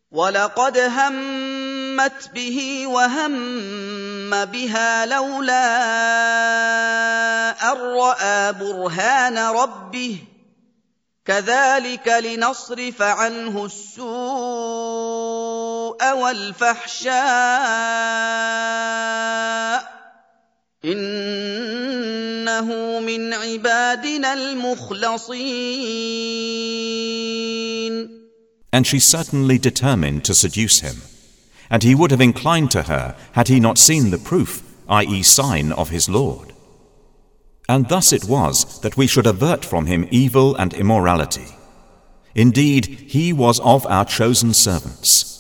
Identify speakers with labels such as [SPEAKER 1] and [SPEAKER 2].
[SPEAKER 1] وَلَقَدْ هَمَّتْ بِهِ وَهَمَّ بِهَا لَوْلَا أَن رَّأَىٰ بُرْهَانَ رَبِّهِ ۚ كَذَٰلِكَ لِنَصْرِفَ عَنْهُ السُّوءَ وَالْفَحْشَاءَ ۚ إِنَّهُ مِنْ عِبَادِنَا الْمُخْلَصِينَ.
[SPEAKER 2] And she certainly determined to seduce him, and he would have inclined to her had he not seen the proof, i.e., sign of his Lord. And thus it was that we should avert from him evil and immorality. Indeed, he was of our chosen servants.